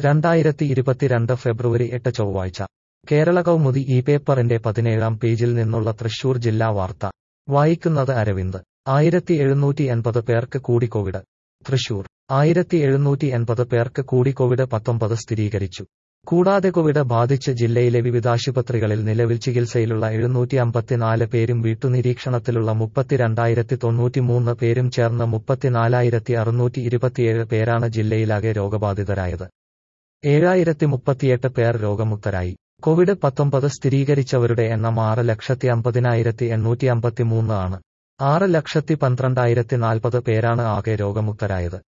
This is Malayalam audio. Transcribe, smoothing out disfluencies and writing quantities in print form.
2022 ഫെബ്രുവരി 8 ചൊവ്വാഴ്ച കേരള കൗമുദി ഈ പേപ്പറിന്റെ 17-ാം പേജിൽ നിന്നുള്ള തൃശൂർ ജില്ലാ വാർത്ത വായിക്കുന്നത് അരവിന്ദ് 1780 പേർക്ക് കൂടി കോവിഡ് തൃശൂർ 1780 പേർക്ക് കൂടി കോവിഡ്-19 സ്ഥിരീകരിച്ചു. കൂടാതെ കോവിഡ് ബാധിച്ച് ജില്ലയിലെ വിവിധാശുപത്രികളിൽ നിലവിൽ ചികിത്സയിലുള്ള 754 പേരും വീട്ടുനിരീക്ഷണത്തിലുള്ള 32,093 പേരും ചേർന്ന് 34,627 പേരാണ് ജില്ലയിലാകെ രോഗബാധിതരായത്. 7,038 പേർ രോഗമുക്തരായി. കോവിഡ്-19 സ്ഥിരീകരിച്ചവരുടെ എണ്ണം 6,50,853 ആണ്. 6,12,040 പേരാണ് ആകെ രോഗമുക്തരായത്.